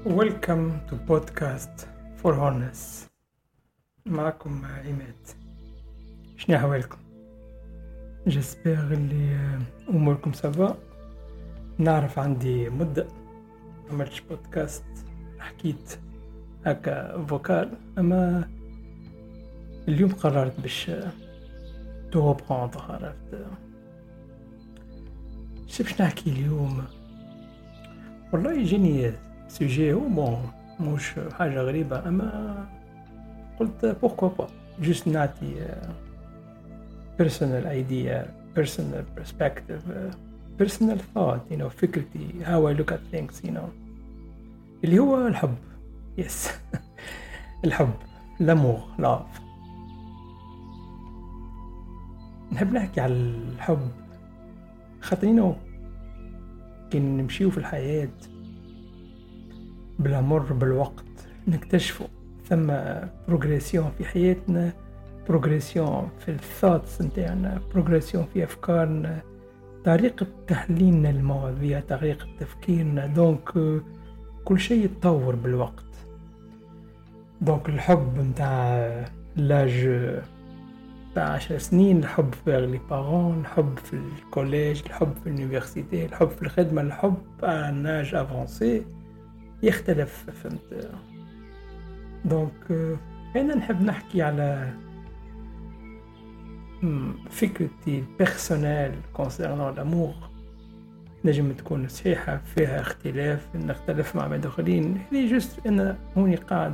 Welcome to podcast for Honest. معكم عماد. شنو أحوالكم؟ جسبيغ اللي أموركم سافا. نعرف عندي مدة عملتش بودكاست، حكيت هكا فوكال، أما اليوم قررت باش توبخونطر. عرفت باش نحكي اليوم؟ والله يجيني سوجي هو مش حاجة غريبة، أما قلت pourquoi pas just نعطي personal idea, personal perspective, personal thought, فكرتي how I look at things, اللي هو الحب. yes الحب، l'amour, love. نحب نحكي على الحب خاطر كي نمشيو في الحياة بلا مر بالوقت نكتشفوا ثم بروغريسيون في حياتنا، بروغريسيون في الثوتس نتاعنا، بروغريسيون في أفكارنا، طريقة تحليلنا للمواضيع، طريقة تفكيرنا. دونك كل شيء يتطور بالوقت. دونك الحب متاع لاج تاع 10 سنين، الحب في لي بارون، الحب في الكوليج، الحب في اليونيفرسيتي، الحب في الخدمة، الحب ناج افونسي يختلف. فهمت؟ دونك أنا نحب نحكي على فكرتي بيرسونيل كونسيرنون لامور. نجم تكون صحيحة، فيها اختلاف، نختلف مع مدخلين. هذه جست أنا هوني قاعد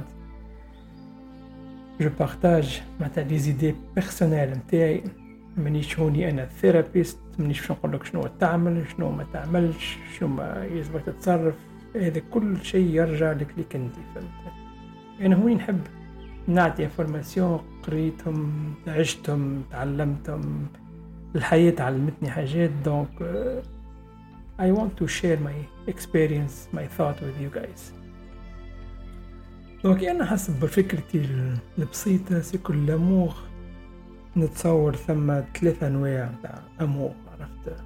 جو بارتاج معناتها لي زيدي بيرسونيل نتاعي. مانيش هوني أنا ثيرابيست، مانيش باش نقولك شنو تعمل شنو ما تعملش، شنو ما يلزمك تتصرف. هذا كل شيء يرجع لك ليك انت. فهمت؟ أنا هوني نحب نعطي انفورماسيون قريتهم، عشتهم، تعلمتهم، الحياة علمتني حاجات. دونك I want to share my experience, my thought with you guys. دونك أنا حسب بفكرتي البسيطة سيكون لامور. نتصور ثم 3 أنواع تاع أمور. عرفت؟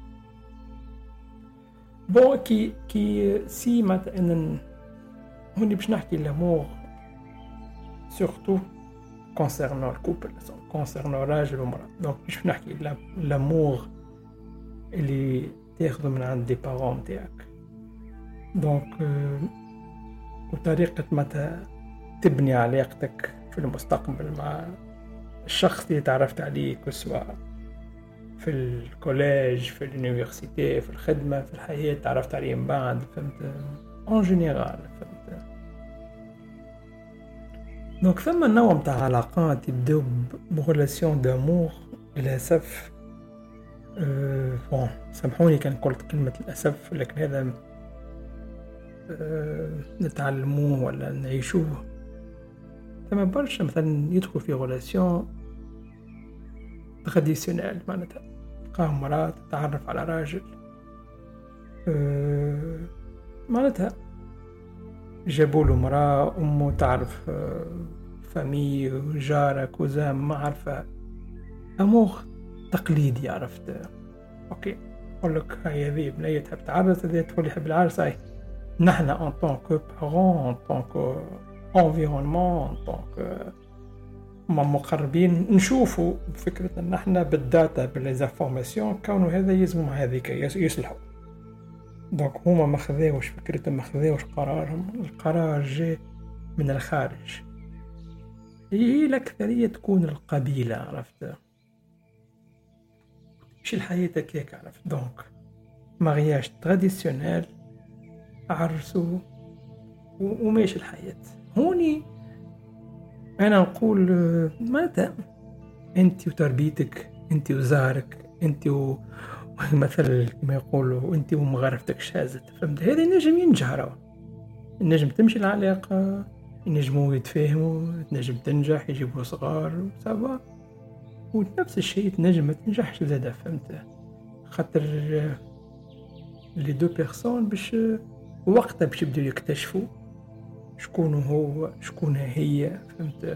بون كي سي مثلا هوني باش نحكي لامور سورتو كونسيرنون الكوبل، كونسيرنون راجل ومرأة. دونك باش نحكي لامور اللي تاخذه من عند دي بارون تاعك. دونك وطريقة متى تبني علاقتك في المستقبل مع الشخص اللي تعرفت عليه، سواء في الكوليج، في اليونيفرسيتي، في الخدمة، في الحياة تعرفت عليه من بعد. فهمت؟ اون جينيرال. فهمت؟ دونك ثم النوع متاع علاقات يبداو بغولاسيون دامور. للأسف سامحوني كان قلت كلمة الأسف، لكن هذا نتعلموه ولا نعيشوه. ثم برشا مثلا يدخل في غولاسيون تراديسيونيل، معناتها تلقاه مرأة تتعرف على راجل، معناتها جابوله مرأة أمه تعرف فامي وجارة كوزان ما عارفة. أمور تقليدي. عرفت؟ أوكي أقولك هاي هذه بنية تحب تعرس، هذه تقول يحب العرس. هاي نحن en tant que parents, en tant que environnement, en tant que مقربين نشوفوا بفكرة ان احنا بالداتا بالانفورماسيون كونه هذا يزموا مع هذيك يصلحوا. دونك هما ما خذاوش فكرتهم، ما خذاوش قرارهم، القرار جاء من الخارج. هي الأكثرية تكون القبيلة. عرفت؟ مش الحياة كيك. عرفت؟ دونك مارياج تراديسيونيل، عرسوا وماشي الحياة. هوني أنا نقول ماذا أنت وتربيتك، أنت وزارك، أنت مثلا كما يقولوا أنت ومغارفتك شازت. فهمت؟ هذا نجم ينجح، نجم تمشي العلاقة، ينجموا يتفاهموا، تنجم تنجح، يجيبوا صغار سوا، ونفس الشيء تنجم ما تنجحش زادا. فهمت؟ خاطر لي دو بيرسون باش وقتها باش يبدأوا يكتشفوا شكون هو شكون هي. فهمت؟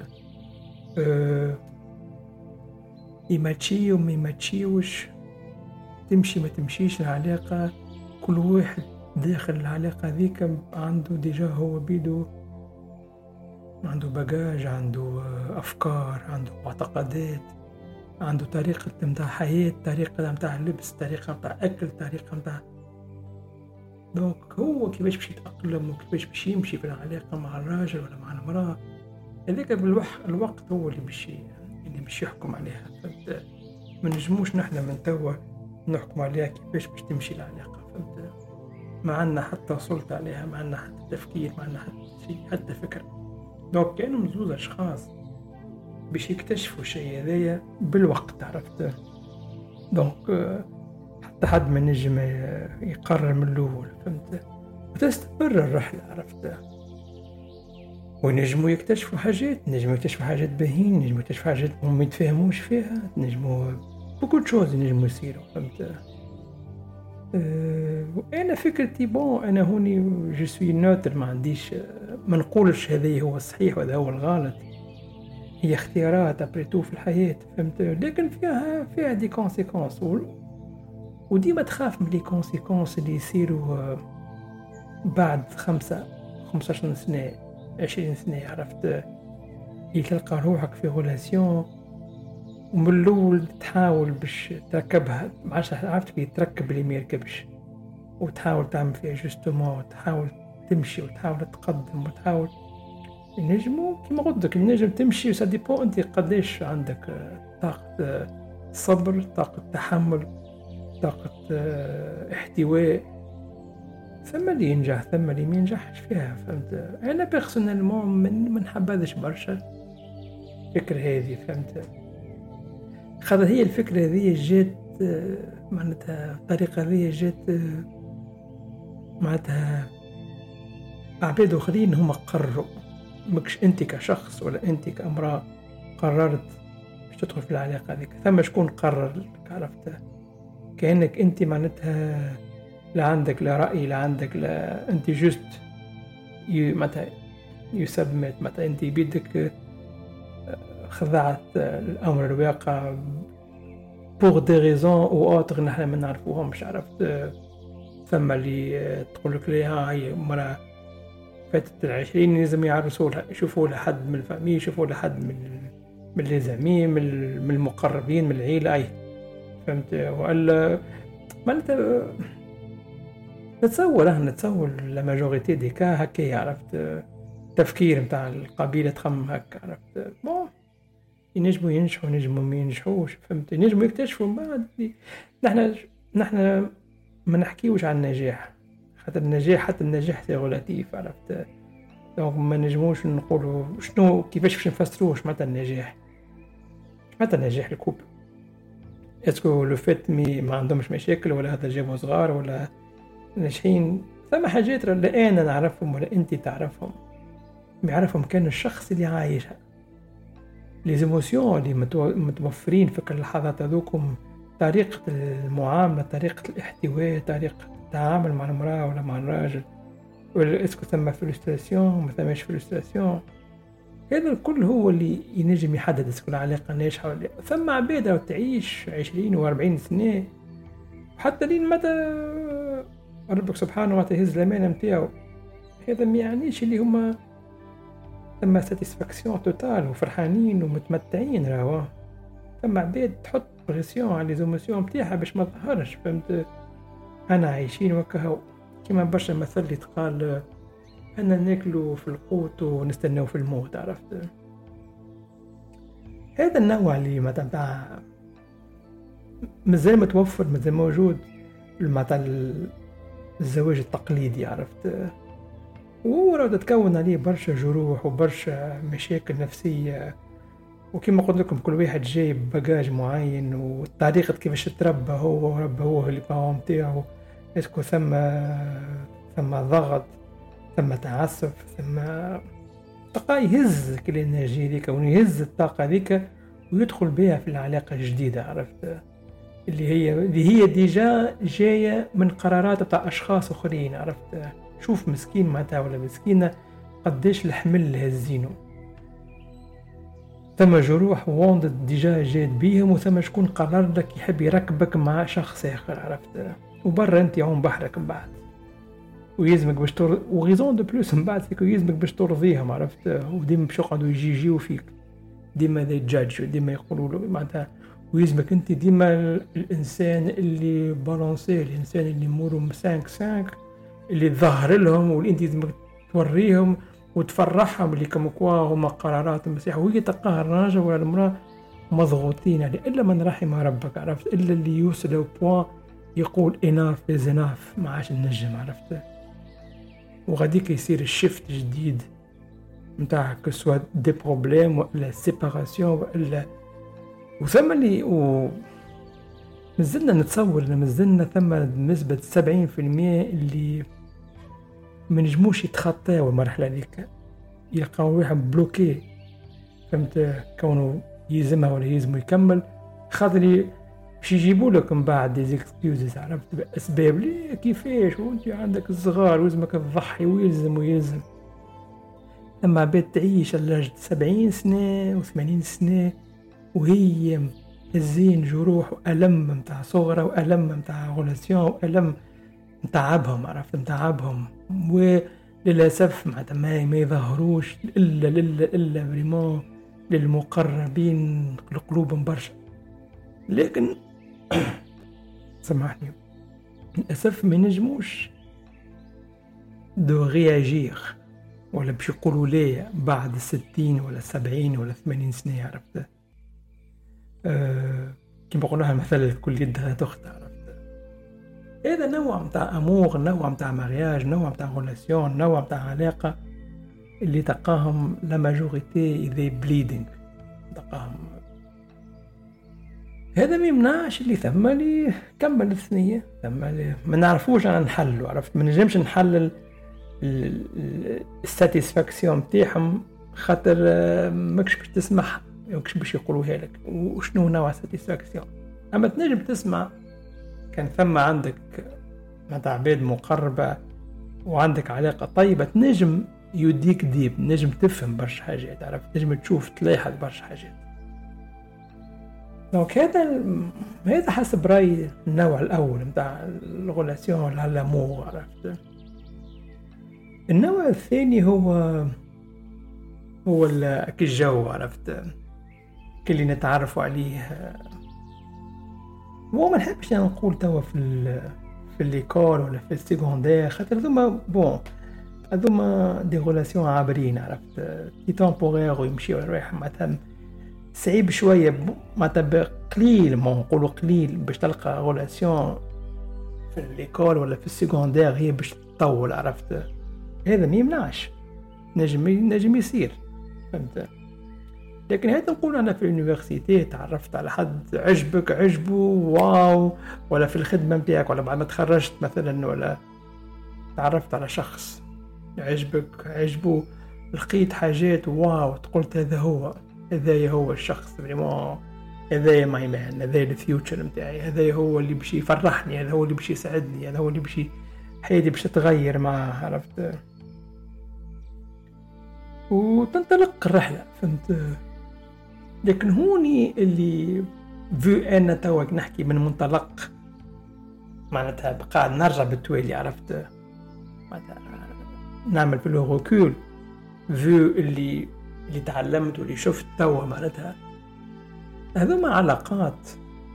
يماتشي وما يماتشيوش، تمشي ما تمشيش العلاقة، كل واحد داخل العلاقة ذيك عنده ديجا هو بيدو عنده بجاج، عنده أفكار، عنده معتقدات، عنده طريقة متاع حياة، طريقة متاع لبس، طريقة متاع أكل، طريقة متاع دونك هو كيفاش باش يتأقلم وكيفاش باش يمشي في العلاقة مع الراجل ولا مع المرأة. هذاك الوقت هو اللي باش يحكم عليها. فهمت؟ ما نجموش نحن من توا نحكم عليها كيفاش باش تمشي العلاقة. فهمت؟ ما عندنا حتى سلطة عليها، ما عندنا حتى تفكير، ما عندنا حتى شيء، حتى فكرة. دونك كانوا زوز أشخاص باش يكتشفوا الشيء هذايا بالوقت. عرفت؟ دونك حتى حد ما نجم يقرر من الأول. فهمت؟ وتستمر الرحلة. عرفت؟ ونجموا يكتشفوا حاجات، نجموا يكتشفوا حاجات باهين، نجموا يكتشفوا حاجات هم يتفاهموش فيها، نجموا بكل شوز نجموا يصيروا. فهمت؟ وأنا فكرتي أنا هوني جو سوي نوتر، ما عنديش ما نقولش هذا هو الصحيح وهذا هو الغلط. هي اختيارات أبريتو في الحياة. فهمت؟ لكن فيها دي كونسيكونس، وديما تخاف من دي كونسيكونس اللي يصيروا بعد 15 سنة 20 سنة. عرفت؟ تلقى روحك في غولاسيون ومن الأول تحاول باش تركبها، معاش عرفت كيف تركب اللي ما يركبش، وتحاول تعمل فيها جوستومون، وتحاول تمشي وتحاول تقدم وتحاول النجم كما قلت لك النجم تمشي. وساديبو انت قديش عندك طاقة صبر، طاقة تحمل، طاقة احتواء. ثم اللي ينجح ثم اللي ما ينجحش فيها. فهمت؟ انا بيرسونيلمون من حبذش برشا الفكرة هذه. فهمت؟ خاطر هي الفكرة هذه جات معناتها الطريقة هذه جات معناتها عباد اخرين هم قرروا، ماكش انت كشخص ولا انت كامرأة قررت باش تدخل في العلاقة هذيك. ثم شكون قرر لك. عرفت؟ كأنك انت معناتها لا عندك لا رأي، لا عندك لا، انت جست متى يسبمت، متى انت بيدك خضعت الامر الواقع بوغ دي ريزون او اوتر نحن ما نعرفوهمش. عرفت؟ ثم اللي تقول لك لي هاي مرة فاتت 20 لازم يعرسوا لها، يشوفوا لها حد من الفامي، يشوفوا لها حد من لي زامي، من المقربين من العيلة. اي فهمت؟ ولا معناتها نتصور لا ماجوريتي دي كا هكا. عرفت؟ تفكير متاع القبيلة تخمم هكا. عرفت؟ ينجموا ينجحوا، ينجموا ما ينجحوش. فهمت؟ ينجموا يكتشفوا بعد. نحن ما نحكيوش عن النجاح، خاطر النجاح حتى النجاح سي غولاتيف. عرفت؟ دونك ما نجموش نقولوا شنو كيفاش باش نفسروش متى النجاح. متى النجاح الكوب؟ اسكو لو فيت ما عندهمش مشاكل، ولا هذا جابوا صغار ولا ناجحين؟ ثم حاجات لا انا نعرفهم ولا انت تعرفهم، ما يعرفهم كان الشخص اللي عايشها. لي زيموسيون اللي متوفرين في كل اللحظات هذوكم، طريقة المعاملة، طريقة الاحتواء، طريقة التعامل مع المرأة ولا مع الراجل، ولا اسكو ثم فرستراسيون ما ثماش فرستراسيون. هذا الكل هو اللي ينجم يحدد اسكو العلاقة ناجحة ولا لا. ثم عباد تعيش 20 و40 سنة وحتى لين متى ربك سبحانه وتعالى يهز الأمانة متاعو. هذا ما يعنيش اللي هما ثم ساتيسفاكسيون توتال وفرحانين ومتمتعين. راهو ثم عباد تحط بريسيون على ليزوموسيون متاعها باش ما تظهرش. فهمت؟ انا عايشين وكهو كيما برشا مثل اللي تقال انا ناكلوا في القوت ونستناو في الموت. عرفت؟ هذا النوع اللي متاع مازال متوفر، مازال موجود، متاع الزواج التقليدي. عرفت؟ وراه تتكون عليه برشا جروح وبرشا مشاكل نفسية، وكما قلت لكم كل واحد جايب بجاج معين وطريقة كيفاش تربى هو وربى هو اللي باهم تاعو. اسكو ثم ضغط، ثم تعسف، ثم تلقاه يهز الانرجي ذيك ويهز الطاقة ذيك ويدخل بها في العلاقة الجديدة. عرفت؟ اللي هي ديجا جاية من قرارات تاع أشخاص آخرين. عرفت؟ شوف مسكين معناتها ولا مسكينة قديش الحمل هزينه. ثم جروح ووندد ديجا جات بيهم، وثم شكون قرر لك يحب يركبك مع شخص آخر. عرفت؟ وبرا انت عم بحرك من بعد. ويلزمك باش وغيزون دو بلوس من بعد سيكو يلزمك باش ترضيهم، عرفت؟ وديما باش يقعدوا يجيو فيك، ديما ذي جادج، ديما يقولوا له معناتها، ويلزمك انت ديما الانسان اللي بالانسي، الانسان اللي يمروا 5 اللي تظهر لهم، واللي انت لازمك توريهم وتفرحهم اللي كم كوا هما قرارات مسيح. وهي تلقاها الراجل ولا المراه مضغوطين عليه، الا من رحم ربك، عرفت؟ الا اللي يوصل بوان يقول اناف از اناف، ما عادش نجم، عرفت؟ وغاديك يصير الشفت جديد نتاع كسوا دي بروبليم ولا سيباراسيون ولا. وثم اللي مازلنا نتصور ان مازلنا ثم نسبة 70% اللي ما نجموش يتخطاو المرحلة هذيك، يلقاو روحهم بلوكي، فهمت؟ كونه يلزمها ولا يلزمو يكمل، خاطر باش يجيبوا لك من بعد دي زيكسكيوزز، عرفت؟ باسباب لي كيفاش وانت عندك الصغار ولازمك تضحي ويلزم. اما عباد تعيش لدرجة 70 سنة و80 سنة وهي الزين جروح وألم متاع صغرى وألم متاع غولاسيون وألم متعبهم، عرفت؟ متعبهم، وللأسف معناتها ما يظهروش إلا بريمون للمقربين لقلوبهم برشا. لكن سامحني، للأسف ما نجموش دو رياجير ولا باش يقولوا لي بعد 60 ولا 70 ولا 80 سنة، عرفت؟ كيما قلناها مثلا الكل يدها تخت، عرفت؟ هذا نوع متاع امور، نوع متاع مارياج، نوع متاع غولاسيون، نوع متاع علاقة اللي تلقاهم لا ماجوريتي ذي بليدنج، تلقاهم. هذا ما يمنعش اللي ثم اللي كمل الثنية، ثم اللي ما نعرفوش انا نحلو، عرفت؟ ما نجمش نحلل الساتيسفاكسيون نتاعهم، خاطر ماكش باش تسمعها، ماكش باش يقولوها لك وشنو نوع ساتيسفاكسيون. اما تنجم تسمع كان ثم عندك مع عباد مقربة وعندك علاقة طيبة، تنجم يديك ديب، نجم تفهم برشا حاجات، عرفت؟ نجم تشوف تلاحظ برشا حاجات. دونك هذا حسب رأيي النوع الأول متاع الغولاسيون ولا الأمور، عرفت؟ النوع الثاني هو الجو، عرفت؟ كل اللي نتعرفوا عليه. هو ما نحبش نقول توا في الليكول ولا في السيكوندير، خاطر هذوما دي غولاسيون عابرين، عرفت؟ كي تمبورير ويمشي ويروح، مثلا صعيب شويه، معناتها قليل، ما نقولوا قليل باش تلقى غولاسيون في الليكول ولا في السيكوندير هي باش تطول، عرفت؟ هذا ما يمنعش، نجم يصير، فهمت؟ لكن هذا نقول أنا في اليونيفرسيتي تعرفت على حد عجبه واو، ولا في الخدمة متاعك، ولا بعد ما تخرجت مثلا، ولا تعرفت على شخص عجبه، لقيت حاجات واو، قلت هذا هو الشخص بريمون، هذا ماي مان، هذا الفيوتشر متاعي، هذا هو اللي بشي يفرحني، هذا هو اللي بشي يسعدني، هذا هو اللي بشي حياتي باش تتغير معاه، عرفت؟ وتنطلق الرحلة، فهمت؟ لكن هوني اللي أنا توك نحكي من منطلق معناتها بقاعد نرجع بالتوالي، عرفت؟ نعمل في الروكول اللي تعلمت واللي شفت توا، معناتها هذوما علاقات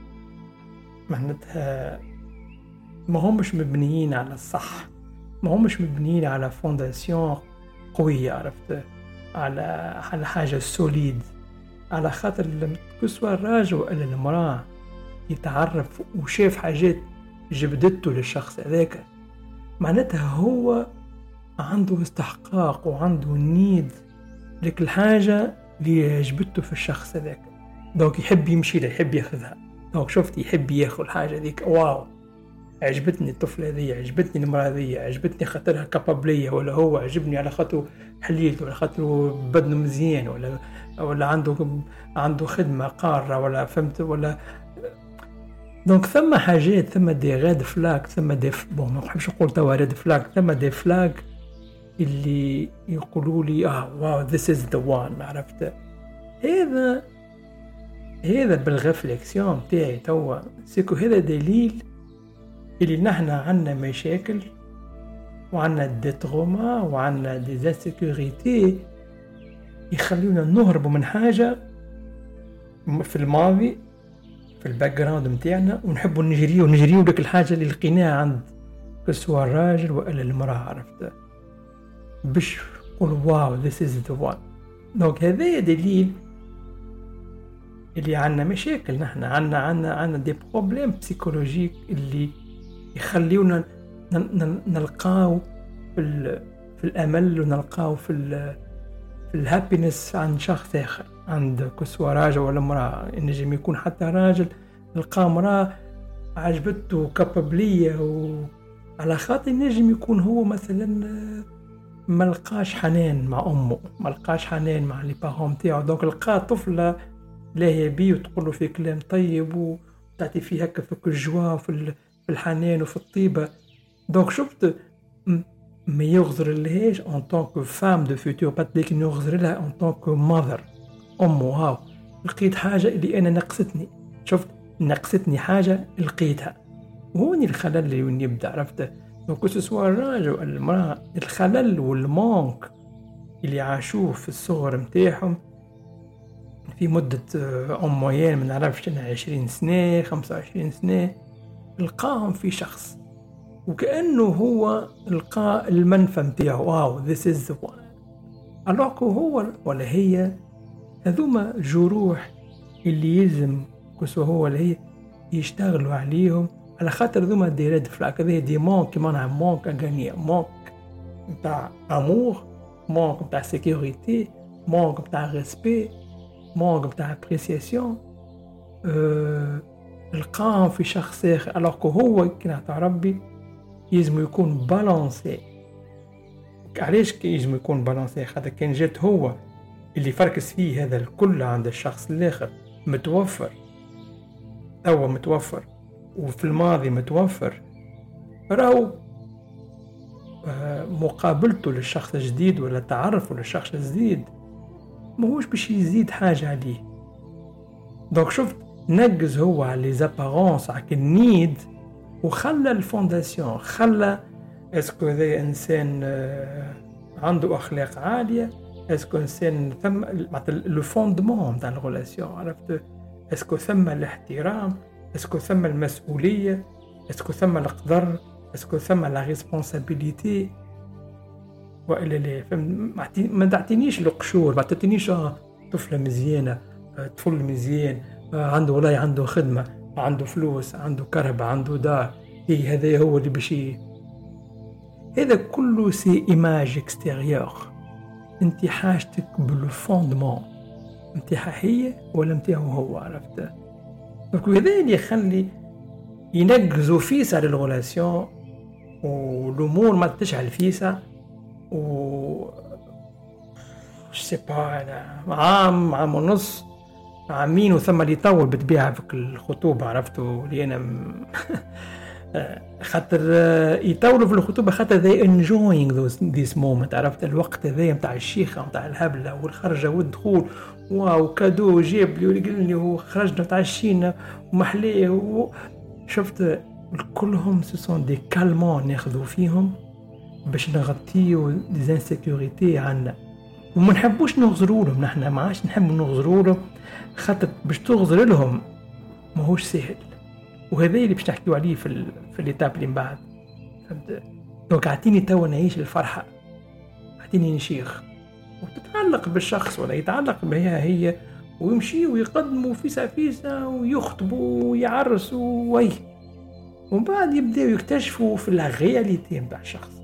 معناتها ما همش مبنيين على الصح، ما همش مبنيين على فونداسيون قوية، عرفت؟ على حاجة سوليد، على خاطر كسوا الراجل ولا المرأة يتعرف وشاف حاجات جبدته للشخص هذاك، معناتها هو عنده استحقاق وعنده نيد لك الحاجة اللي عجبته في الشخص هذاك، دونك يحب يمشي له، يحب ياخذها. دونك شفت يحب ياخذ الحاجة ذيك، واو عجبتني الطفلة ذي، عجبتني المرأة ذي، عجبتني خاطرها كابابلية، ولا هو عجبني على خاطره حليل، ولا خاطره بدنه مزيان، ولا عنده خدمة قارة، ولا فهمت؟ ولا دونك ثم حاجات، ثم دي ريد فلاك، ثم دي ما نحبش نقول توا ريد فلاك، ثم دي فلاك اللي يقولوا لي واو this is the one، عرفت؟ هذا بالرفلكسيون تاعي توا سيكو هذا دليل اللي نحنا عنا مشاكل وعندنا دي تروما وعندنا دي انسيكوريتي يخلينا نهربوا من حاجة في الماضي في الباك جراوند متاعنا، ونحبوا نجريو ديك الحاجة اللي لقيناها عند سواء الراجل ولا المرأة، عرفت، باش نقول واو this is the one. دونك هذا دليل اللي عندنا مشاكل، نحن عندنا دي بروبليم بسيكولوجيك اللي يخليونا نلقاو في الامل، ونلقاو في الهابينس عند شخص اخر، عند كسوة راجل ولا امرأة. ينجم يكون حتى راجل لقى امرأة عجبته كابابلية، وعلى خاطر ينجم يكون هو مثلا ما لقاش حنان مع امه، ما لقاش حنان مع لي بارون تاعو، دونك لقى طفله لاهيه بيه وتقول له في كلام طيب وتعطي فيه هكا في الجوا في الحنان وفي الطيبه. دونك شفت ما يغزر لهاش ان طونك فام دو فيتور بات، لكن يغزر لها ان طونك ماذر، امه. هاو لقيت حاجه اللي انا نقصتني، شفت نقصتني حاجه لقيتها، وهوني الخلل اللي يبدا، عرفت. دونك سواء الراجل ولا المرأة، الخلل والمونك اللي عاشوه في الصغر متاعهم في مدة عمرين ما نعرفش 20 سنة 25 سنة، لقاهم في شخص وكأنه هو لقى المنفى متاعه، واو this is the one. ألوكو هو ولا هي، هذوما جروح اللي يلزم كسو هو ولا هي يشتغلوا عليهم، على خاطر ذوما دي ريد فلاك، هذه دي مونك معناها مونك أغانية، مونك نتاع أمور، مونك نتاع سيكوريتي، مونك نتاع ريسبي، مونك نتاع ابريسياسيون. لقاهم في شخص آخر، ألوكو هو كي نعطى ربي يلزم يكون بالانسي. علاش كي يلزم يكون بالانسي؟ خاطر كان جات هو اللي فركس فيه هذا الكل عند الشخص الآخر متوفر، هو متوفر وفي الماضي متوفر، راهو مقابلته للشخص الجديد ولا تعرفه للشخص الجديد ماهوش باش يزيد حاجة عليه. دونك شفت نجز هو على لي زابارونس على النيد، وخلى الفونداسيون، خلى اسكو ذا انسان عنده اخلاق عالية، اسكو انسان ثم لو فوندمون تاع الريلاسيون، عرفت، اسكو ثم الاحترام، اسكو ثم المسؤولية، اسكو ثم القدر، اسكو ثم لا ريسبونسابيلتي والا لا. ما تعطينيش القشور، ما تعطينيش طفلة مزيانة، طفل مزيان، عنده ولاي، عنده خدمة، عنده فلوس، عنده كرهبة، عنده دار، إيه هذا هو اللي بشي. هذا كله سي إيماج اكستيريور. انت حاجتك بالفوندمون نتاعها هي ولا نتاعو هو، عرفت. وهذا اللي يخلي ينقزوا فيسا للغولاسيون، والأمور ما تشعل فيسا، و سيبا عام ونص، عامين وثم اللي يطول بتبيعها في الخطوبة، عرفتوا اللي أنا خاطر يطولوا في الخطوبة، خاطر they enjoying this moment، عرفت، الوقت هذا متاع الشيخة متاع الهبلة والخرجة والدخول، واو كادو جيب لي ولقلني وخرجنا تعشينا ومحليه شفت كلهم سيسون دي كالمون ناخذوا فيهم باش نغطيو دي انسيكوريتي عنا، وما نحبوش نغزروا لهم. نحن ما عادش نحب نغزروا لهم، خاطر باش تغزر لهم ماهوش سهل، وهذا اللي باش نحكيو عليه في الإتاب اللي من بعد، فهمت. دونك اعطيني توا نعيش الفرحة، اعطيني نشيخ، وتتعلق بالشخص ولا يتعلق بها هي، ويمشي ويقدموا فيسا ويخطبوا ويعرسوا ومن بعد يبداو يكتشفوا في الغياليتي نتاع الشخص،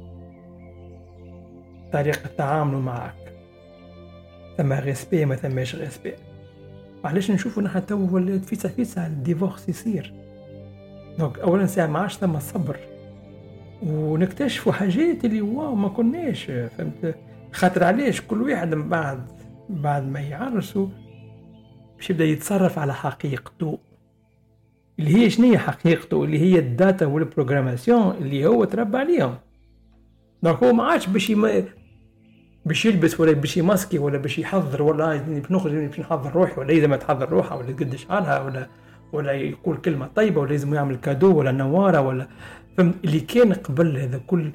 طريقة تعامله معك، ثم ريسبي ما ثماش ريسبي. علاش نشوفوا نحن تو ولات فيسا الديفورس يصير؟ دونك اولا ساعة ما عادش ثم الصبر، ونكتشفوا حاجات اللي واو ما كناش، فهمت. خاطر علاش كل واحد من بعد ما يعرسوا باش يبدا يتصرف على حقيقته، اللي هي شنية حقيقته، اللي هي الداتا والبروغراماسيون اللي هو تربى عليهم. دونك هو ما عادش باش يلبس ولا باش يماسكي ولا باش يحضر، ولا باش نخرج باش نحضر روحي، ولا لازم تحضر روحها، ولا تقد شعرها، ولا يقول كلمة طيبة، ولا لازم يعمل كادو ولا نوارة، ولا فهمت. اللي كان قبل هذا كل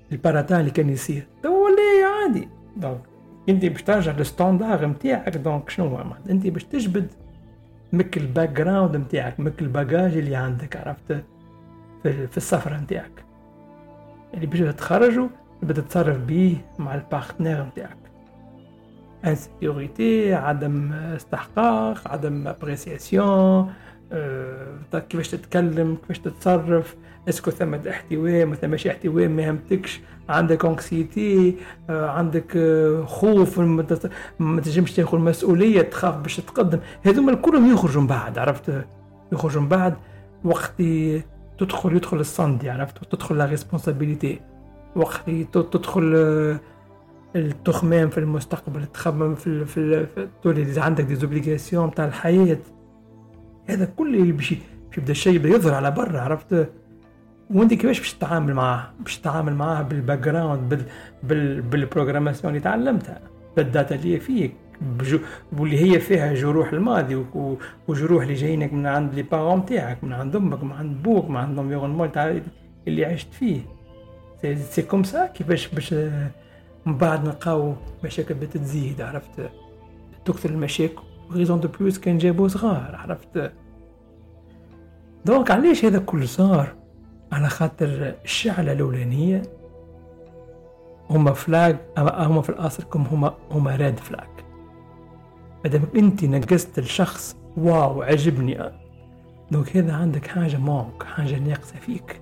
الباراتان اللي كان يصير تولي عادي. دونك انت باش ترجع للستاندار نتاعك. دونك شنو هو انت باش تجبد مك الباك جراوند نتاعك، مك الباجاج اللي عندك، عرفت، في السفره نتاعك اللي باش تخرجوا بدأت تتصرف بيه مع البارتنير نتاعك. انسيكوريتي، عدم استحقاق، عدم ابريسياسيون، كيفاش تتكلم، كيفاش تتصرف، اسكو ثم احتواء ما ثماش احتواء، ما يهمتكش، عندك انكسيتي، عندك خوف، ما تنجمش تاخذ مسؤوليه، تخاف باش تقدم. هذوما كلهم يخرجوا من بعد، عرفت، يخرجوا من بعد وقت يدخل الصندي، عرفت، وتدخل لا ريسبونسابيلتي، وقت تدخل التخمام في المستقبل، تخمم في تولي اذا عندك دي زوبليغاسيون تاع الحياه. هذا كل اللي باش يبدا الشيء يبدا يظهر على برا، عرفت. وانت كيفاش باش تتعامل معاه؟ باش تتعامل معاه بالباك جراوند، بالبروغراماسيون اللي تعلمتها، بالداتا اللي فيك، واللي هي فيها جروح الماضي وجروح اللي جايينك من عند لي بارون تاعك، من عند امك، من عند بوك، من عند الانفيرونمون تاع اللي عشت فيه. سي كوم سا كيفاش باش من بعد نلقاو مشاكل بتتزيد، عرفت، تكثر المشاكل غيزون دو بلوس كان جابو صغار، عرفت. دونك علاش هذا كل صار؟ على خاطر الشعلة الأولانية هما فلاج، هما في الأصل هما راد فلاج. مادام انت نقصت الشخص واو عجبني، دونك هذا عندك حاجة مونك، حاجة ناقصة فيك.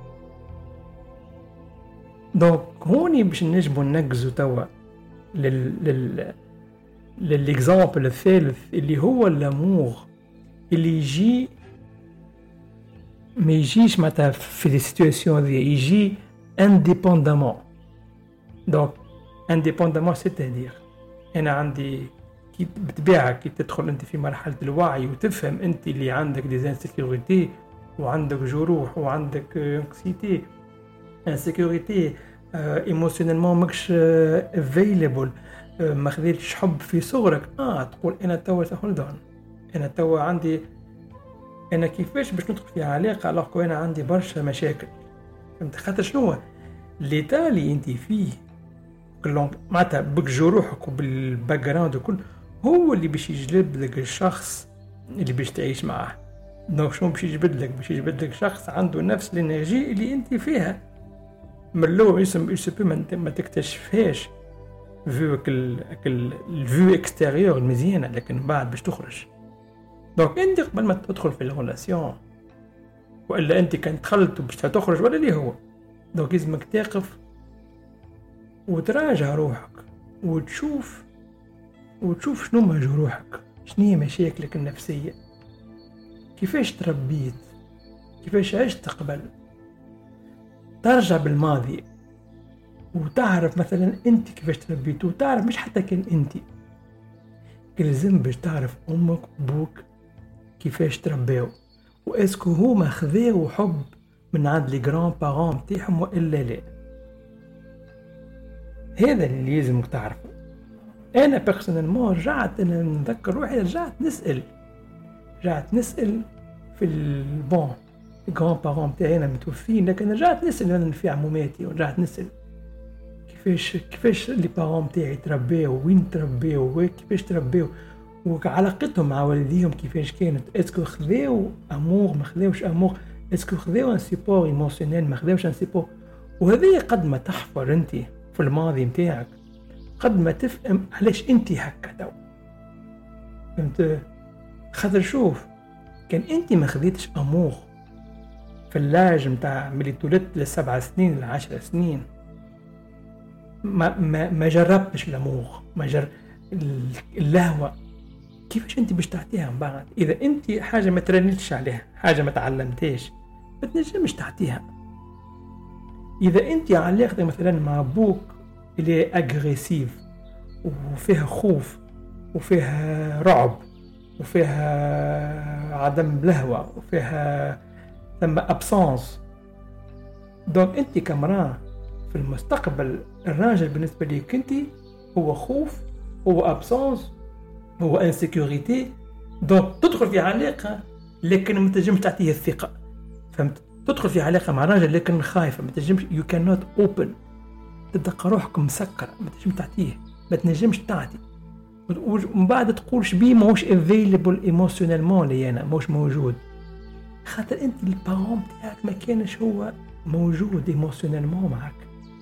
دونك هوني باش نجمو ننقزو توا للإكزامبل الثالث اللي هو الأمور اللي يجي، ما يجيش معناتها في دي سيتواسيون ذي، يجي انديبوندامون. دونك انديبوندامون سيتادير انا عندي كي بتبيعها، كي تدخل انت في مرحله الوعي وتفهم انت اللي عندك دي انسيكوريتي وعندك جروح وعندك انكسيتي، انسيكوريتي ايموشنالمون ماكش افيلابل، ما خذيتش حب في صغرك، تقول انا توا هولدون، انا توا عندي، انا كيفاش باش ندخل في علاقه الوغ انا عندي برشا مشاكل. فهمت؟ خاطر شنو ليتا اللي انت فيه كلهم معناتها بك جروحك وبالباك جراوند وكل، هو اللي باش يجلب لك الشخص اللي باش تعيش معاه. دونك شنو باش يجبد لك؟ باش يجبد لك شخص عنده نفس الانرجي اللي انت فيها. من الاول يسبي ما تكتشفهاش فيوك الفيو اكستيريور المزيانه، لكن بعد باش تخرج. دونك انت قبل ما تدخل في الريلاسيون، والا انت كان دخلت وباش تخرج ولا ليه هو، دونك لازمك تقف وتراجع روحك وتشوف شنو ما جروحك، شنو هي مشاكلك النفسيه، كيفاش تربيت، كيفاش عشت قبل. ترجع بالماضي وتعرف مثلا انت كيفاش تربيت، وتعرف مش حتى كان انت كلزم باش تعرف امك وبوك كيفاش تربيو، واسكو هما خذاو حب من عند لي جران بارون تاعهم والا لا. هذا اللي لازمك تعرفه. انا بيرسونيلمون رجعت، انا نذكر روحي رجعت نسال في البون الجران بارون تاعي انا متوفين، لكن رجعت نسال انا في عموماتي، ورجعت نسال كيفاش لي بارون تاعي تربيو، وين تربيو، وكيفاش تربيو، وعلاقتهم مع والديهم كيفاش كانت. اسكو خذاو امور، ما خذاوش امور، اسكو خذاو ان سيبور ايموشنيل، ما خذاوش ان سيبور. وهذه قد ما تحفر انت في الماضي نتاعك قد ما تفهم علاش انت هكا تو. فهمت؟ خاطر شوف، كان انت ما خذيتش امور في اللاج نتاع ملي تولدت ل7 سنين ل10 سنين، ما جربتش الامور، اللهوة، كيفاش انت باش تعطيها من بعد؟ اذا انت حاجه ما ترنيتش عليها، حاجه ما تعلمتهاش، ما تنجمش تعطيها. اذا انت علاقتك مثلا مع ابوك اللي اغريسيف وفيها خوف وفيها رعب وفيها عدم لهوة وفيها ثم ابسانس، دونك انت كمراه في المستقبل الراجل بالنسبه ليك انت هو خوف، هو ابسانس، هو انسيكوريتي. دونك تدخل في علاقه لكن ما تنجمش تعطيه الثقه. فهمت؟ تدخل في علاقه مع راجل لكن خايفه، ما تنجمش، يو كان نوت اوبن تلقى روحك مسكر، ما تنجم تعطيه، ما تنجمش تعطي، ومن بعد تقول شبيه ماهوش افيلبل ايموشنالمون لي انا ماهوش موجود، خاطر انت البارون تاعك ما كانش هو موجود ايموشنالمون معك.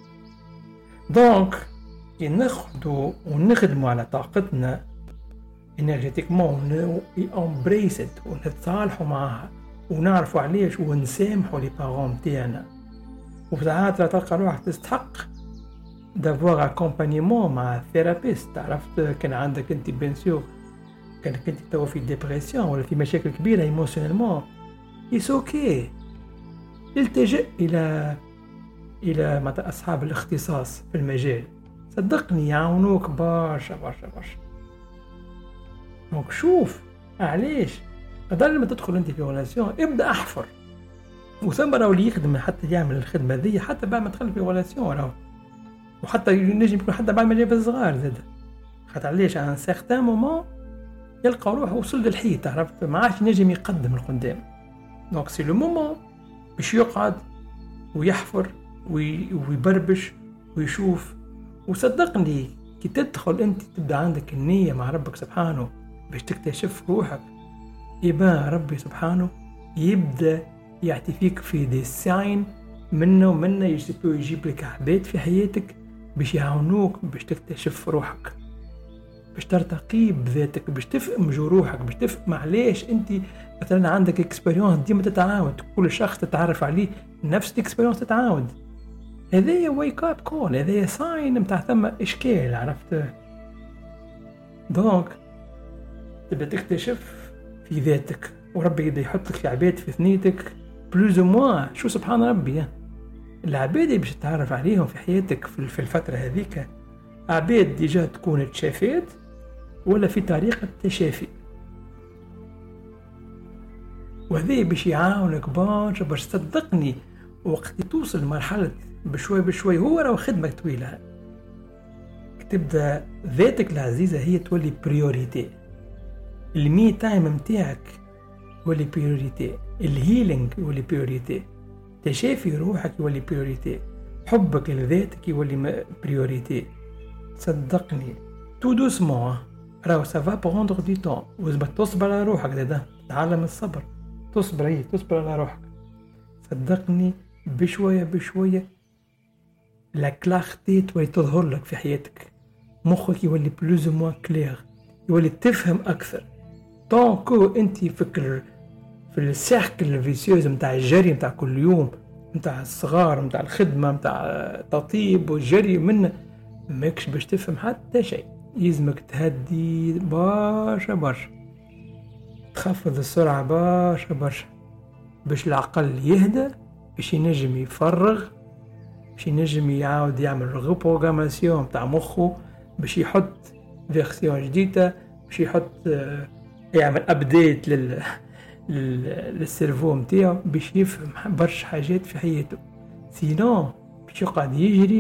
دونك كي ناخدو ونخدمو على طاقتنا انرجيتيكمون امبريسد ونتصالحوا معها ونعرفوا علاش ونسامحوا لي بارون تاعنا، وساعات تلقى روحك تستحق دافوار اكومبانيمون مع ثيرابيست. عرفت كان عندك انت بيان سور كانك انت توا في ديبرسيون ولا في مشاكل كبيره ايموشنالمون، يس اوكي، التجئ الى معناتها اصحاب الاختصاص في المجال، صدقني يعاونوك برشا برشا برشا. دونك شوف علاش قدر لما تدخل انت في ريلاسيون ابدا احفر، وثم راهو اللي يخدم حتى يعمل الخدمه ذي حتى بعد ما تدخل في ريلاسيون راهو، وحتى ينجم يكون حتى بعد ما جاب الصغار زاد، خاطر علاش ان سيغتان مومون يلقى روحه وصل للحيط، عرفت ما عادش ينجم يقدم القدام. دونك سي لو مومون باش يقعد ويحفر ويبربش ويشوف. وصدقني كي تدخل انت تبدا عندك النيه مع ربك سبحانه باش تكتشف روحك، يبقى ربي سبحانه يبدا يعطي فيك في دي ساين منه يجيب لك عباد في حياتك باش يعاونوك باش تكتشف روحك، باش ترتقي بذاتك، باش تفهم جروحك، باش تفهم علاش انت مثلا عندك اكسبيريونس ديما تتعاود، كل شخص تتعرف عليه نفس الاكسبيريونس تتعاود. هذايا ويك اب كول، هذايا ساين نتاع ثم اشكال، عرفت. دونك تبدا تكتشف في ذاتك، وربي يبدا يحط لك عباد في ثنيتك بلوز موان. شو سبحان ربي، العباد اللي باش تتعرف عليهم في حياتك في الفترة هذيك عباد ديجا تكون تشافيت ولا في طريقة تشافي، وهذا باش يعاونك برشا باش صدقني وقت توصل لمرحلة بشوي بشوي. هو راهو خدمة طويلة، تبدا ذاتك العزيزة هي تولي بريوريتي، المي تايم متاعك يولي بريوريتي، الهيلينج يولي بريوريتي، تشافي روحك يولي بريوريتي، حبك لذاتك يولي بريوريتي. صدقني تو دوسمون راهو سافا بروندر دي طون، ولازم تصبر على روحك، ده تعلم الصبر، تصبر على روحك. صدقني بشوية بشوية لا كلاختي تولي تظهر لك في حياتك، مخك يولي بلوز موان كلير، يولي تفهم أكثر. طونكو انت فكر في السيركل الفيسيوز متاع الجري متاع كل يوم، متاع الصغار، متاع الخدمة، متاع التطيب والجري منه، ماكش باش تفهم حتى شيء. يلزمك تهدي برشا برشا، تخفض السرعة برشا برشا باش العقل يهدى، باش ينجم يفرغ، باش ينجم يعاود يعمل ريبروغراماسيون متاع مخه، باش يحط فيرسيون جديدة، باش يحط يعمل ابديت للسيرفو متاعو باش يفهم برشا حاجات في حياته. سينون باش يقعد يجري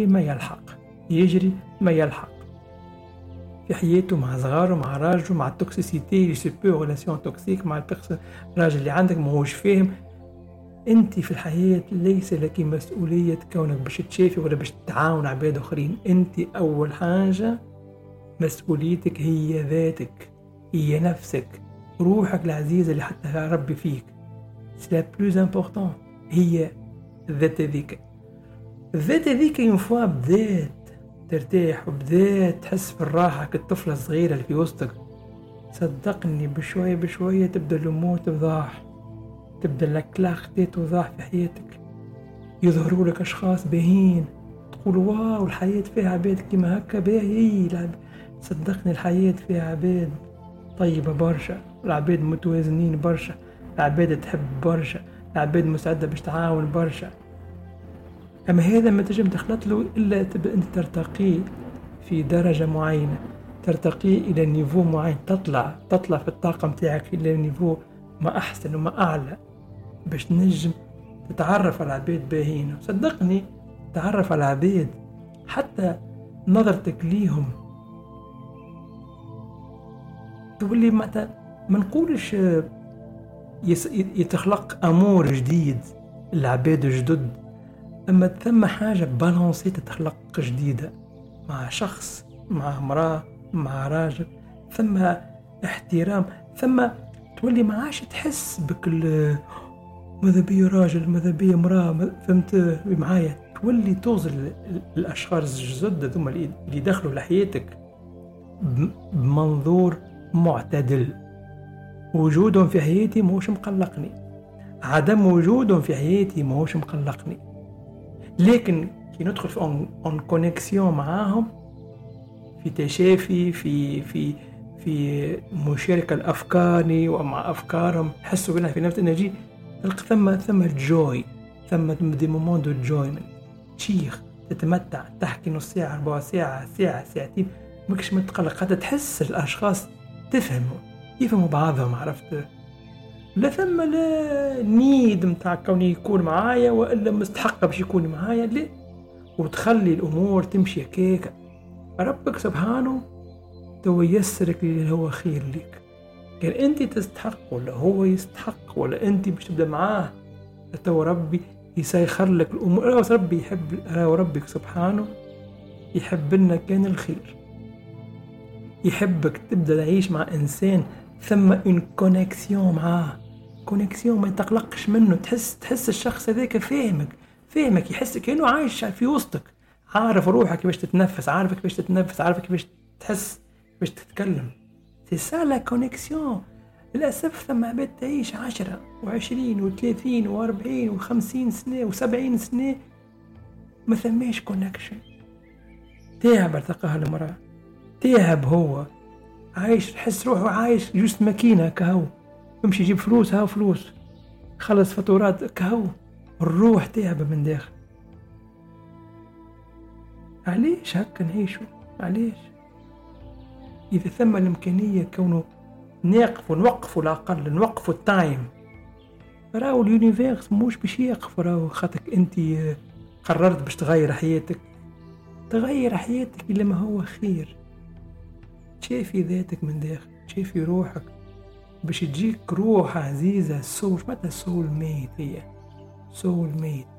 ما يلحق في حياته مع صغاره، مع راجله، مع التوكسيسيتي، لي سوبر ريلاسيون توكسيك مع الراجل اللي عندك ماهوش فاهم. انت في الحياة ليس لك مسؤولية كونك باش تشافي ولا باش تعاون عباد اخرين. انت اول حاجة مسؤوليتك هي ذاتك، هي نفسك، روحك العزيزة اللي حتى ربي فيك، سي لا بلوز امبورطون، هي الذات ذيك ينفع بذات ترتاح وبذات تحس بالراحة كالطفلة الصغيرة اللي في وسطك. صدقني بشوية بشوية تبدأ الأمور توضح، تبدأ الكلاختي توضح في حياتك، يظهروا لك أشخاص باهين تقول واو الحياة فيها عباد كيما هكا باهي. صدقني الحياة فيها عباد طيبة برشا، العباد متوازنين برشا، العباد تحب برشا، العباد مساعدة باش تعاون برشا. أما هذا ما تجم تخلط له إلا تبدأ أنت ترتقي في درجة معينة، ترتقي إلى نيفو معين، تطلع في الطاقة متاعك إلى نيفو ما أحسن وما أعلى باش تنجم تتعرف على العباد باهين. صدقني تعرف على العباد حتى نظرتك ليهم تولي ما نقولش يتخلق أمور جديد، العباد جدد أما ثم حاجة بالانسي تتخلق جديدة مع شخص، مع امرأة، مع راجل، ثم احترام، ثم تولي ما عادش تحس بك ماذا بيا راجل ماذا بيا امرأة، فهمت معايا؟ تولي توصل الأشخاص الجدد ثم اللي يدخلوا لحياتك بمنظور معتدل. وجودهم في حياتي ماهوش مقلقني، عدم وجودهم في حياتي ماهوش مقلقني، لكن كي ندخل في اون كونيكسيون معاهم، في تشافي، في مشاركة الأفكار ومع أفكارهم، حسوا بنا في نفس الانرجي، تلقى ثم الجوي، ثم دي مومون دو جوي، من تشيخ تتمتع، تحكي نص ساعة، ربع ساعة، ساعة، ساعتين، ماكش متقلق، حتى تحس الأشخاص يفهموا بعضهم، عرفت؟ لا ثم لا نيد متاع كوني يكون معايا وإلا مستحقة باش يكون معايا، لا، وتخلي الأمور تمشي هكاك. ربك سبحانه تو يسرك اللي هو خير لك، كان انت تستحق ولا هو يستحق ولا انت باش تبدا معاه، تو ربي يسيخر لك الامور. ربي يحب، ربك سبحانه يحب لنا كان الخير، يحبك تبدا تعيش مع انسان ثم ان كونيكسيون معاه، كونيكسيون ما يتقلقش منه، تحس الشخص هذاك فاهمك، يحس كأنه عايش في وسطك، عارف روحك كيفاش تتنفس، عارفك كيفاش تتنفس، عارفك كيفاش تحس، كيفاش تتكلم. سي سا لا كونيكسيون. للأسف ثم عباد تعيش 10 و20 و30 و40 و50 سنة و70 سنة ما ثماش كونكشن. تعب التقاها المرأة، تعب، هو عايش حس روحه عايش جوست ماكينة كهو، يمشي يجيب فلوس، هاو فلوس، خلص فاتورات كهو، الروح تعب من داخل. علاش هكا نعيشو؟ علاش؟ إذا ثم الإمكانية كونه نوقفوا الأقل، نوقفوا التايم، راهو اليونيفيرس موش باش يقف، راهو خاطرك انت قررت باش تغير حياتك إلا ما هو خير. تشافي ذاتك من داخل، تشافي روحك باش تجيك روح عزيزة، سول متى سول ميت، هي سول ميت،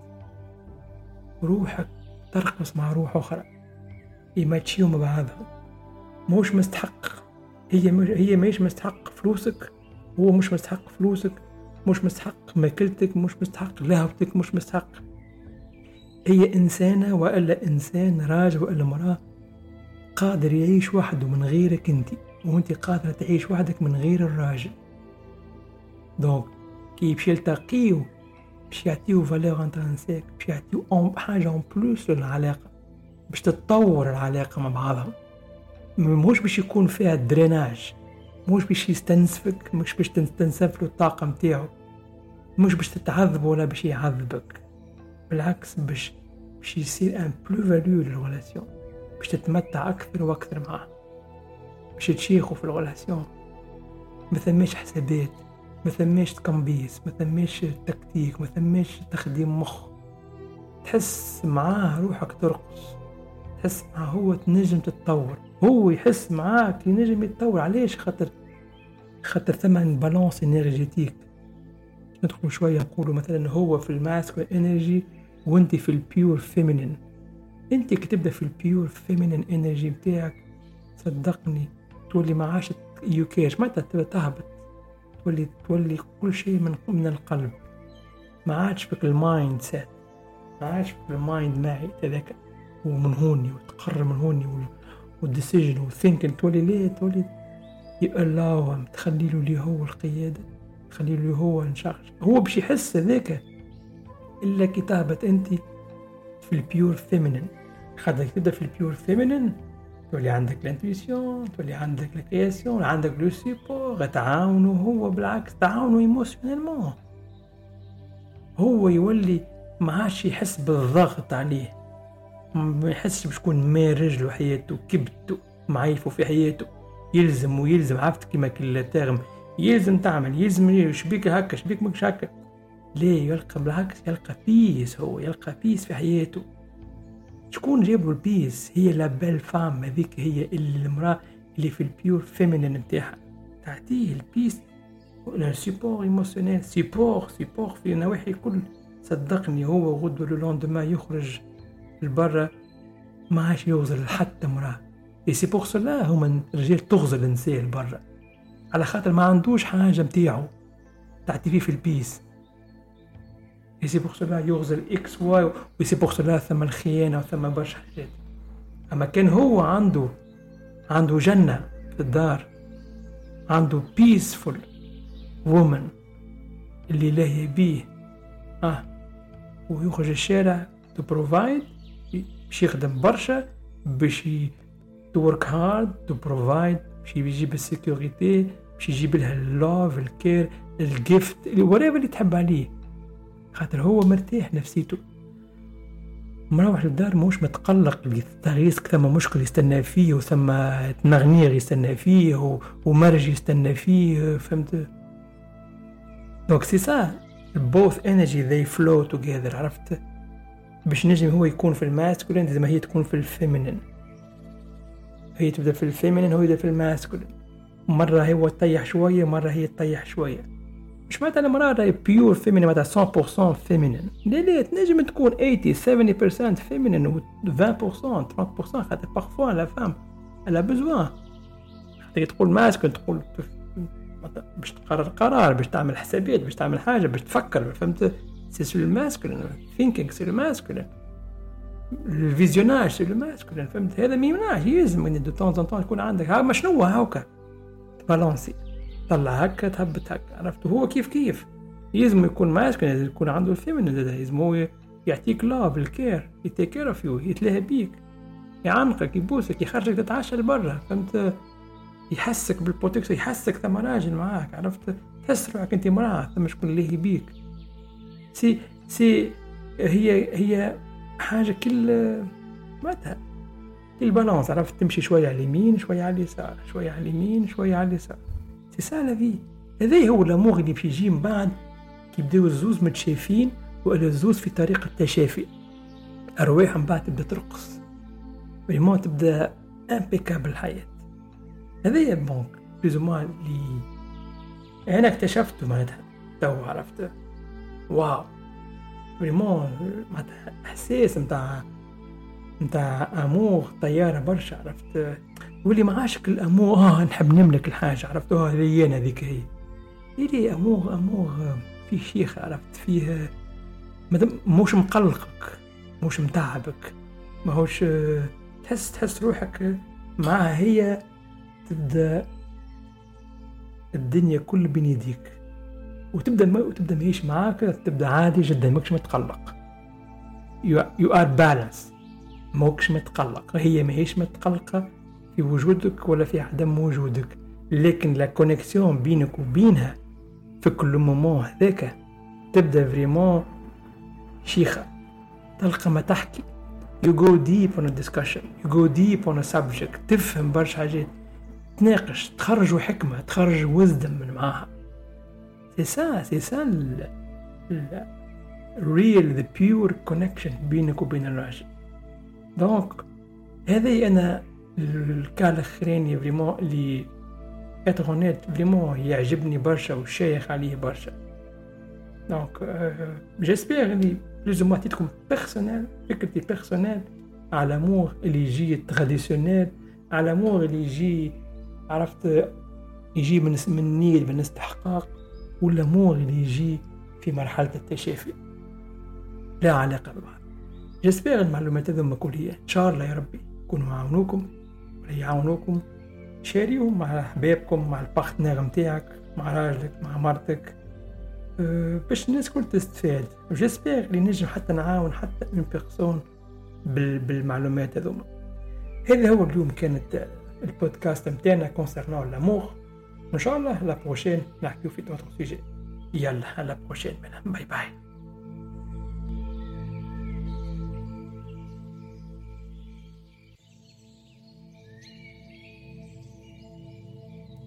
روحك ترقص مع روح أخرى، يماتشيو مع بعضهم، موش مستحق، هي ماهيش مستحق فلوسك، هو مش مستحق فلوسك، مش مستحق ماكلتك، مش مستحق لهوتك، مش مستحق. هي إنسانة وإلا إنسان، راجل وإلا مرأة، قادر يعيش وحده من غيرك انت، وانت قادرة تعيش وحدك من غير الراجل. دونك كي باش يلتقيو باش يعطيو فالور انترنسيك، باش يعطيو حاجة اون بلوس للعلاقة، باش تتطور العلاقة مع بعضهم، مش باش يكون فيها دريناج، مش باش يستنسفك، مش باش تستنسف له الطاقة متاعو، مش باش تتعذب ولا باش يعذبك، بالعكس باش يصير ان بلو فاليو للريلاسيون، باش تتمتع اكثر واكثر معاه، باش تشيخوا في الريلاسيون. ما ثماش حسابات، ما ثماش تكمبيس، ما ثماش تكتيك، ما ثماش تخديم مخ، تحس معاه روحك ترقص، تحس معاه هو تنجم تتطور، هو يحس معاك ينجم يتطور. علاش؟ خاطر ثمن بالانس انرجيتيك. ندخل شوية نقولوا مثلا هو في الماسكول انرجي وانت في البيور فيمينين. انت كتبدا في البيور فيمينين انرجي بتاعك، صدقني تولي ما عادش يوكاش، ما تهبط، تولي كل شيء من القلب، ما عادش بك المايند سيت، ما عادش بك المايند معي هذاك ومن هوني وتقرر من هوني والديسيجن والثينكين، تولي يقلاوهم، تخلي له لي هو القيادة، تخلي له هو نشارج، هو باش يحس ذاك إلا كي تهبط أنت في البيور فيمينين. خاطر تبدا في البيور فيمينين تولي عندك الانتويسيون، تولي عندك الكرياسيون، عندك لو سيبور، تعاونوا، هو بالعكس تعاونوا ايموشنيلمون، هو يولي ما عادش يحس بالضغط عليه، ما يحسش بشكون مارج له حياته، كبته معيفه في حياته، يلزم عرفت كيما كل تاغم، يلزم تعمل، يلزم شبيك هكا، شبيك ماكش هكا، ليه؟ يلقى بالعكس، يلقى بيس، هو يلقى بيس في حياته. شكون جابوا البيس؟ هي لا بيل فام هذيك، هي اللي المرأة اللي في البيور فيمينين نتاعها، تعطيه البيس، سيبور ايموشنيل، سيبور في نواحي كل، صدقني هو غدو لوندما يخرج البرة ما عاش يغزل حتى مراه. سي بوغ سولا هما الرجال تغزل النساء البرة على خاطر ما عندوش حاجة متاعو تعتري في البيس. سي بوغ سولا يغزل اكس واي، وسي بوغ سولا ثم الخيانة وثم برشا حاجات. اما كان هو عنده جنة في الدار، عنده بيسفول وومن اللي لاهي بيه ويخرج الشارع تو بروفايد، باش يخدم برشا، باش تورك هارد تو بروفايد، باش يجيب السيكوريتي، باش يجيب لها اللوف الكير الجيفت اللي تحب عليه، خاطر هو مرتاح نفسيته مروح للدار موش متقلق اللي تغيسك ثم مشكل يستنى فيه وثم تنغنير يستنى فيه ومرج يستنى فيه. فهمت؟ دونك سي سا both energy they flow together. عرفت؟ باش نجم هو يكون في الماسكولين زي ما هي تكون في الفيمينين، هي تبدأ في الفيمينين هو يبدأ في الماسكولين، مرة هو تطيح شوية مرة هي تطيح شوية. مش معناتها المرأة راهي بيور فيمينين معناتها 100% فيمينين، لا تنجم تكون 80-70% فيمينين و 20% 30%، خاطر بارفوا لا فام الا بزوان خاطر تقول ماسكولين تقول باش تقرر قرار، باش تعمل حسابات، باش تعمل حاجة، باش تفكر. فهمت؟ سي لو ماسكولين ثينكينغ، سي لو ماسكولين الفيزيوناج، سي لو ماسكولين. فهمت؟ هذا ما يمنعش يلزم ان دو طون طون يكون عندك ما شنو هاكا بالانسي، طلع هكا تهبط هكا. عرفت؟ هو كيف يلزم يكون ماسكولين، يكون عنده الفيمينين، يلزم هو يعطيك لاف الكير، يتيكير فيو، يتلاهى بيك، يعنقك، يبوسك، يخرجك تتعشى لبرا. فهمت؟ يحسك بالبروتكشن، يحسك ثم راجل معاك. عرفت؟ تحس روحك انت مراه ثم شكون اللي بيك. سي هي حاجه كل متى البالانس. عرفت؟ تمشي شويه على اليمين شويه على اليسار، شويه على اليمين شويه على اليسار. سي سا لا في. هذا هو الامور اللي باش يجي من بعد كي يبداو الزوز متشافين ولا الزوز في طريق التشافي. ارواح من بعد تبدا ترقص فريمون، تبدا امبيكابل الحياه. هذا بونك بلوزومان اللي انا اكتشفته معناتها تو. عرفت؟ واو فريمون معناتها احساس نتاع امور طياره برشا. عرفت؟ واللي ما عاشك الامور نحب نملك الحاجه. عرفت؟ هذه انا هذيك هي اللي امور في شيخ. عرفت؟ فيه موش مقلقك، موش متعبك، ما هوش تحس روحك معها. هي تبدا الدنيا كل بين يديك وتبدا ماهيش معاك، تبدا عادي جدا، ماكش متقلق. you are balanced، ماكش متقلق. هي ماهيش متقلقه في وجودك ولا في عدم وجودك، لكن لا كونيكسيون بينك وبينها في كل مومون هذاك تبدا فريمون شيخه، تلقى ما تحكي. you go deep on a discussion، you go deep on a subject، تفهم برشا حاجات، تناقش، تخرجوا حكمة، تخرج وزدم من معاها. سي سا real the pure connection بينك وبين الراجل. دونك هذا أنا الكال الأخراني فريمون اللي اتغنيت فريمون يعجبني برشا وشايخ عليه برشا. دونك جيسبيغ اللي لازم عطيتكم بيرسونيل، فكرتي بيرسونيل على امور اللي يجي تراديسيونيل، على امور اللي يجي عرفت يجي من النيل من الاستحقاق، ولا امور اللي يجي في مرحله التشافي لا علاقه ببعض. جيسبيغ المعلومات هذوما كلها ان شاء الله يا ربي يكونوا معاونوكم ولا يعاونوكم. شاريهم مع احبابكم، مع البارتنير نتاعك، مع راجلك، مع مرتك، باش الناس كل تستفاد. جيسبيغ اللي نجم حتى نعاون حتى من بيرسون بالمعلومات هذوما. هذا هو اليوم كانت البودكاست نتاعنا كونسيرنون لامور. ان شاء الله لا بروشين نحكيو في دوطر سوجي. يلا لا بروشين، باي باي.